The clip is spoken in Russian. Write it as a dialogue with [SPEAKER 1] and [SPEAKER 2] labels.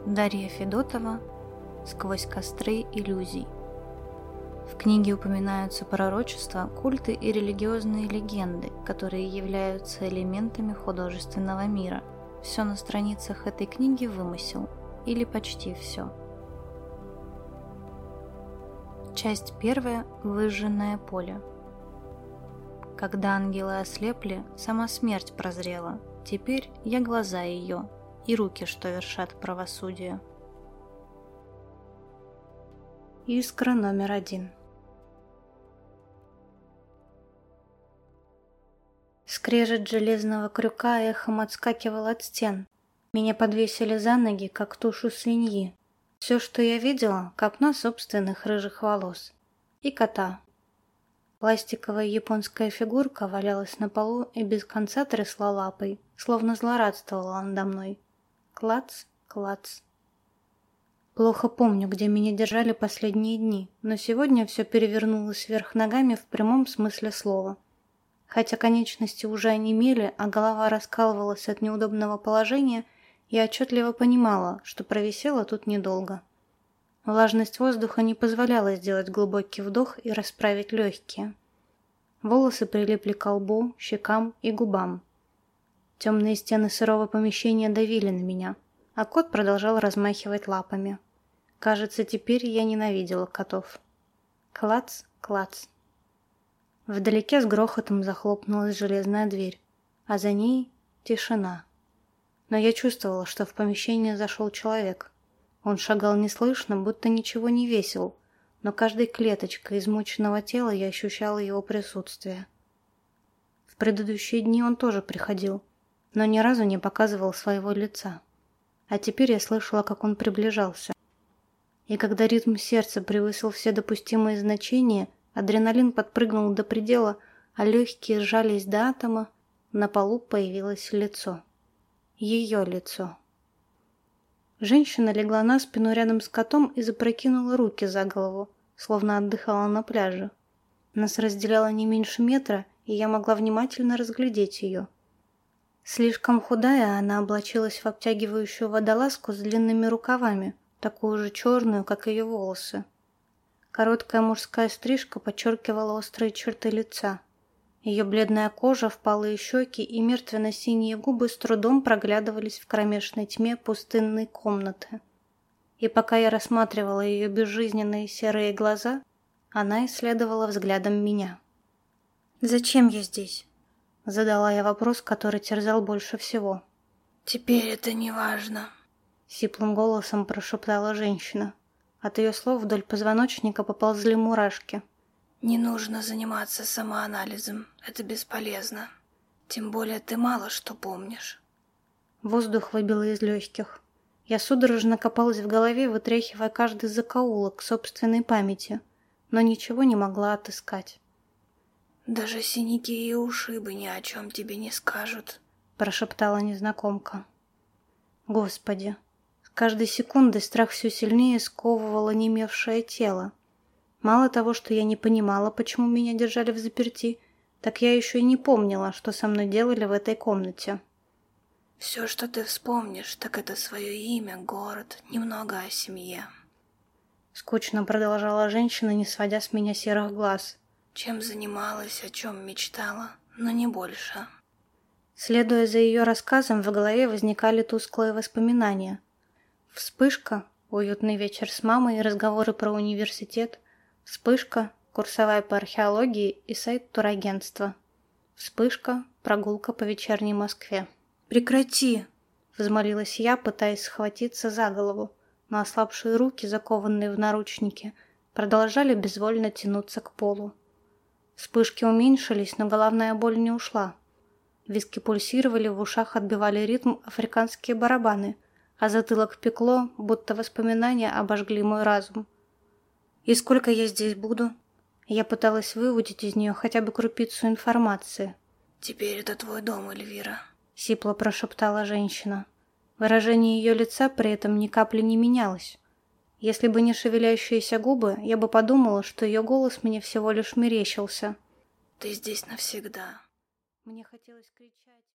[SPEAKER 1] Дарья Федотова «Сквозь костры иллюзий». В книге упоминаются пророчества, культы и религиозные легенды, которые являются элементами художественного мира. Все на страницах этой книги вымысел, или почти все. Часть 1. Выжженное поле. Когда ангелы ослепли, сама смерть прозрела. Теперь я глаза ее и руки, что вершат правосудие. Искра номер 1. Скрежет железного крюка эхом отскакивал от стен. Меня подвесили за ноги, как тушу свиньи. Все, что я видела, копна собственных рыжих волос. И кота. Пластиковая японская фигурка валялась на полу и без конца трясла лапой, словно злорадствовала надо мной. Клац, клац. Плохо помню, где меня держали последние дни, но сегодня все перевернулось вверх ногами в прямом смысле слова. Хотя конечности уже онемели, а голова раскалывалась от неудобного положения, я отчетливо понимала, что провисела тут недолго. Влажность воздуха не позволяла сделать глубокий вдох и расправить легкие. Волосы прилипли к лбу, щекам и губам. Темные стены сырого помещения давили на меня, а кот продолжал размахивать лапами. Кажется, теперь я ненавидела котов. Клац, клац. Вдалеке с грохотом захлопнулась железная дверь, а за ней тишина. Но я чувствовала, что в помещение зашел человек. Он шагал неслышно, будто ничего не весил, но каждой клеточкой измученного тела я ощущала его присутствие. В предыдущие дни он тоже приходил, но ни разу не показывал своего лица. А теперь я слышала, как он приближался. И когда ритм сердца превысил все допустимые значения, адреналин подпрыгнул до предела, а легкие сжались до атома, на полу появилось лицо. Ее лицо. Женщина легла на спину рядом с котом и запрокинула руки за голову, словно отдыхала на пляже. Нас разделяло не меньше метра, и я могла внимательно разглядеть ее. Слишком худая, она облачилась в обтягивающую водолазку с длинными рукавами, такую же черную, как ее волосы. Короткая мужская стрижка подчеркивала острые черты лица. Ее бледная кожа, впалые щеки и мертвенно-синие губы с трудом проглядывались в кромешной тьме пустынной комнаты. И пока я рассматривала ее безжизненные серые глаза, она исследовала взглядом меня. «Зачем я здесь?» — задала я вопрос, который терзал больше всего.
[SPEAKER 2] «Теперь это не важно»,
[SPEAKER 1] — сиплым голосом прошептала женщина. От ее слов вдоль позвоночника поползли мурашки.
[SPEAKER 2] «Не нужно заниматься самоанализом, это бесполезно. Тем более ты мало что помнишь».
[SPEAKER 1] Воздух выбило из легких. Я судорожно копалась в голове, вытряхивая каждый закоулок собственной памяти, но ничего не могла отыскать.
[SPEAKER 2] «Даже синяки и ушибы ни о чем тебе не скажут»,
[SPEAKER 1] — прошептала незнакомка. Господи! С каждой секундой страх все сильнее сковывал онемевшее тело. Мало того, что я не понимала, почему меня держали взаперти, так я еще и не помнила, что со мной делали в этой комнате.
[SPEAKER 2] «Все, что ты вспомнишь, так это свое имя, город, немного о семье».
[SPEAKER 1] Скучно продолжала женщина, не сводя с меня серых глаз.
[SPEAKER 2] «Чем занималась, о чем мечтала, но не больше».
[SPEAKER 1] Следуя за ее рассказом, в голове возникали тусклые воспоминания. Вспышка, уютный вечер с мамой и разговоры про университет. Вспышка, курсовая по археологии и сайт турагентства. Вспышка, прогулка по вечерней Москве. «Прекрати!» — взмолилась я, пытаясь схватиться за голову, но ослабшие руки, закованные в наручники, продолжали безвольно тянуться к полу. Вспышки уменьшились, но головная боль не ушла. Виски пульсировали, в ушах отбивали ритм африканские барабаны, а затылок пекло, будто воспоминания обожгли мой разум. «И сколько я здесь буду?» Я пыталась выудить из нее хотя бы крупицу информации.
[SPEAKER 2] «Теперь это твой дом, Эльвира»,
[SPEAKER 1] — сипло прошептала женщина. Выражение ее лица при этом ни капли не менялось. Если бы не шевелящиеся губы, я бы подумала, что ее голос мне всего лишь мерещился.
[SPEAKER 2] «Ты здесь навсегда».
[SPEAKER 1] Мне хотелось кричать.